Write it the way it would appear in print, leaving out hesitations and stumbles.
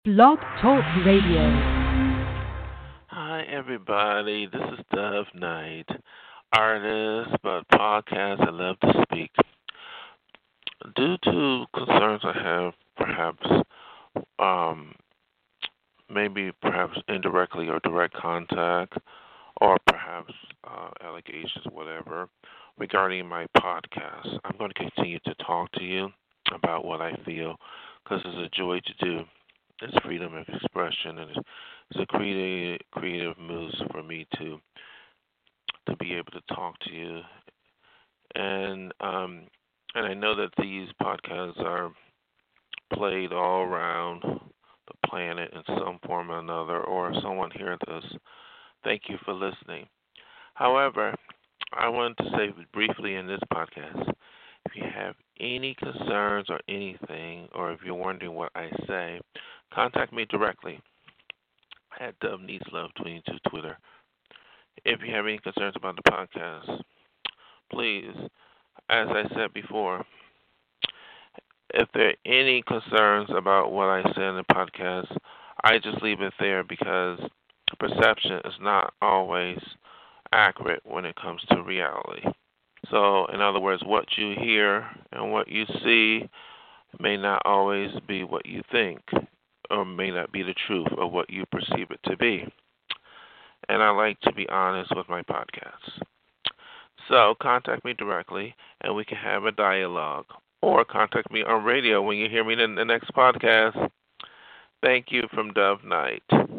Blog Talk Radio. Hi, everybody. This is Dove Knight, artist, but podcast. I love to speak. Due to concerns I have, perhaps, um, maybe perhaps indirectly or direct contact, or perhaps allegations, whatever, regarding my podcast, I'm going to continue to talk to you about what I feel because it's a joy to do. It's freedom of expression, and it's a creative moves for me to be able to talk to you. And I know that these podcasts are played all around the planet in some form or another, or someone hears this. Thank you for listening. However, I want to say briefly in this podcast, if you have any concerns or anything, or if you're wondering what I say, contact me directly at Dove Needs Love 22 Twitter. If you have any concerns about the podcast, please, as I said before, if there are any concerns about what I say in the podcast, I just leave it there because perception is not always accurate when it comes to reality. So, in other words, what you hear and what you see may not always be what you think, or may not be the truth of what you perceive it to be. And I like to be honest with my podcasts. So contact me directly and we can have a dialogue. Or contact me on radio when you hear me in the next podcast. Thank you from Dove Knight.